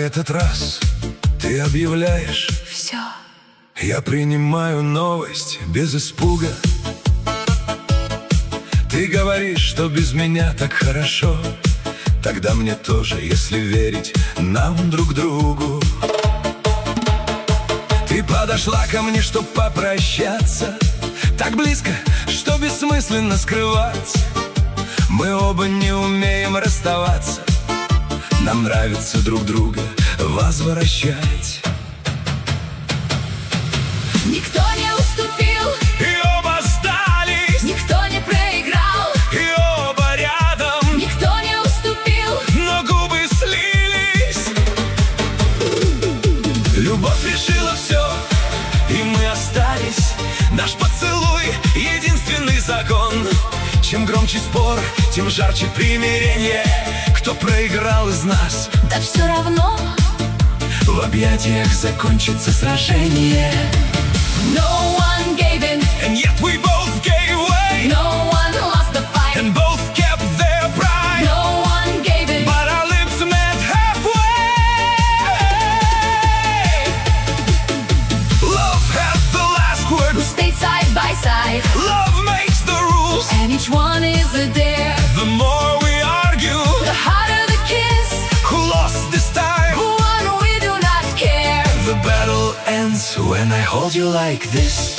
этот раз ты объявляешь: все. Я принимаю новость без испуга. Ты говоришь, что без меня так хорошо. Тогда мне тоже, если верить нам друг другу. Ты подошла ко мне, чтоб попрощаться, так близко, что бессмысленно скрывать. Мы оба не умеем расставаться. Нам нравится друг друга возвращать. Никто не уступил, И оба сдались, никто не проиграл, и оба рядом, никто не уступил. но губы слились. Любовь решила все, и мы остались. Наш поцелуй — единственный закон. Чем громче спор, тем жарче примирение. Кто проиграл из нас, Да все равно. в объятиях закончится сражение. No one gave in, And yet we both gave way, no one lost the fight. and both kept their pride. No one gave in, But our lips met halfway. Love had the last word. we stayed side by side, Love makes the rules. and each one is a dare. The more we argue, The harder the kiss, who lost this time? who won, we do not care. The battle ends when I hold you like this.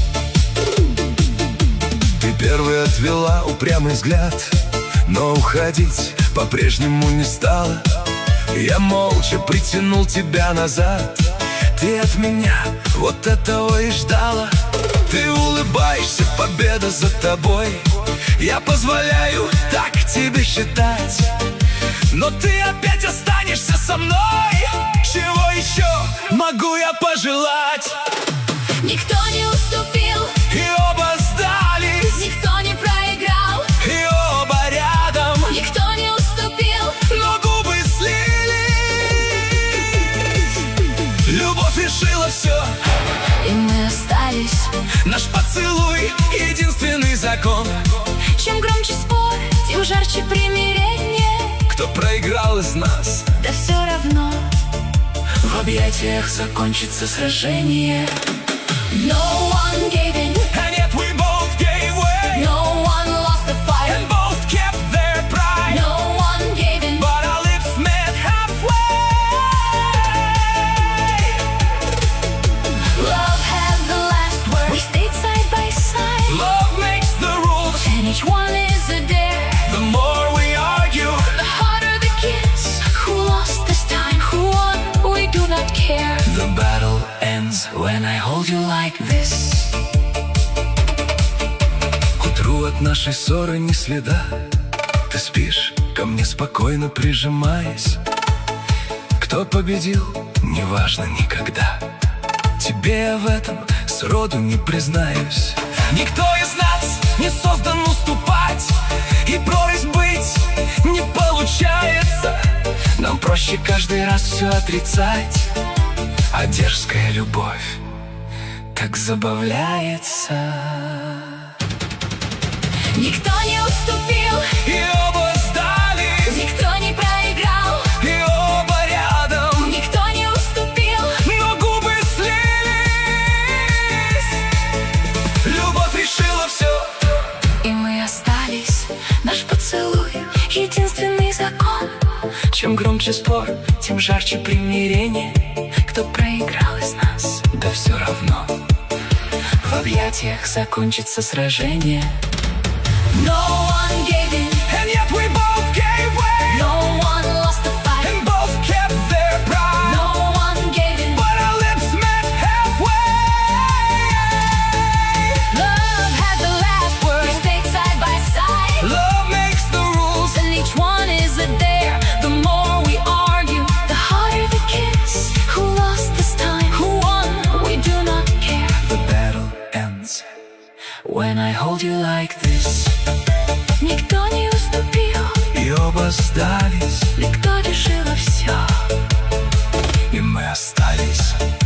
Ты первой отвела упрямый взгляд, но уходить по-прежнему не стала. Я молча притянул тебя назад. Ты от меня вот этого и ждала. Ты улыбаешься, победа за тобой. Я позволяю так тебе считать, но ты опять останешься со мной. Чего еще могу я пожелать? Никто не уступил, И оба сдались, никто не проиграл, и оба рядом, никто не уступил. но губы слились. Любовь решила все, И мы остались. наш поцелуй — единственный закон. Чем громче спор, тем жарче примирение. Кто проиграл из нас, Да все равно. в объятиях закончится сражение. No one gave in, And yet we both gave way, no one lost the fight. and both kept their pride. No one gave in, But our lips met halfway. love had the last word. We stayed side by side, Love makes the rules. and each one is a dare. The more we argue, The harder the kiss, who lost this time, who won, we do not care. the battle ends when I hold you like this. К утру от нашей ссоры ни следа. Ты спишь, ко мне спокойно прижимаясь. Кто победил, неважно никогда. Тебе я в этом сроду не признаюсь. Никто из нас не создан уступать, и прорвись быть не получается. Нам проще каждый раз все отрицать, а дерзкая любовь так забавляется. Никто не уступил, И оба сдались, никто не проиграл, и оба рядом, никто не уступил. но губы слились. Любовь решила все, И мы остались. Наш поцелуй — единственный закон. чем громче спор, тем жарче примирение. Кто проиграл из нас? Да все равно, в объятиях закончится сражение. No one gave in, And yet we both gave way, no one lost the fight. and both kept their pride. No one gave in, But our lips met halfway. love had the last word. We stayed side by side, Love makes the rules. and each one is a dare. The more we argue, the harder the kiss. Who lost this time? Who won? We do not care. The battle ends when I hold you like this. Никто не уступил, И оба сдались, никто решил все. и мы остались.